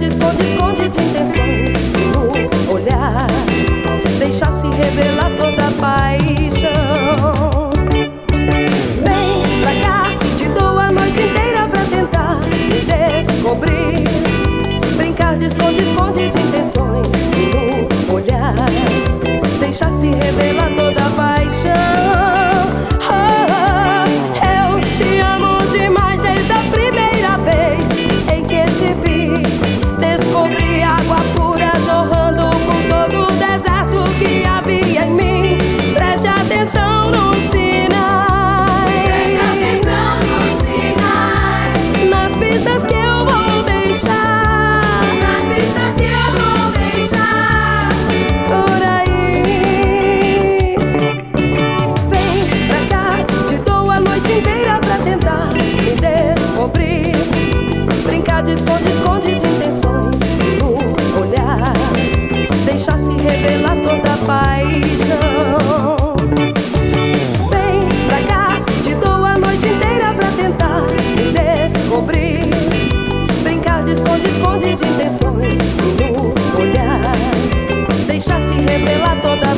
de esconde-esconde de intenções no olhar, deixar-se revelar toda a paixão. Vem pra cá, te dou a noite inteira pra tentar me descobrir, brincar de esconde-esconde de intenções no olhar, deixar-se revelar toda a paixão. Eu te amo demais desde a primeira vez em que te vi. Descobri água pura jorrando por todo o deserto que havia em mim. Preste atenção nos sinais, Preste atenção nos sinais, nas pistas que eu vou deixar, nas pistas que eu vou deixar por aí. Vem pra cá, te dou a noite inteira pra tentar me descobrir, brincar de esconde-esconde de intenções no olhar, deixar-se revelar toda a paixão. Vem pra cá, te dou a noite inteira pra tentar me descobrir, brincar de esconde-esconde de intenções no olhar, deixar-se revelar toda